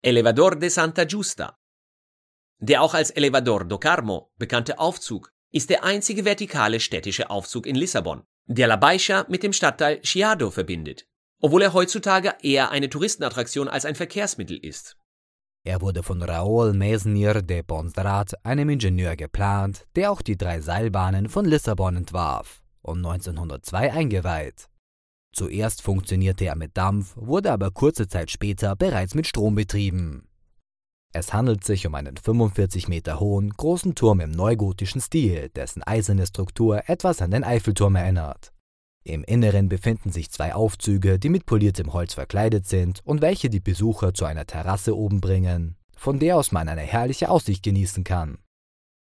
Elevador de Santa Giusta. Der auch als Elevador do Carmo bekannte Aufzug ist der einzige vertikale städtische Aufzug in Lissabon, der La Baixa mit dem Stadtteil Chiado verbindet, obwohl er heutzutage eher eine Touristenattraktion als ein Verkehrsmittel ist. Er wurde von Raúl Mesnier de Bonstrat, einem Ingenieur, geplant, der auch die 3 Seilbahnen von Lissabon entwarf und 1902 eingeweiht. Zuerst funktionierte er mit Dampf, wurde aber kurze Zeit später bereits mit Strom betrieben. Es handelt sich um einen 45 Meter hohen, großen Turm im neugotischen Stil, dessen eiserne Struktur etwas an den Eiffelturm erinnert. Im Inneren befinden sich 2 Aufzüge, die mit poliertem Holz verkleidet sind und welche die Besucher zu einer Terrasse oben bringen, von der aus man eine herrliche Aussicht genießen kann.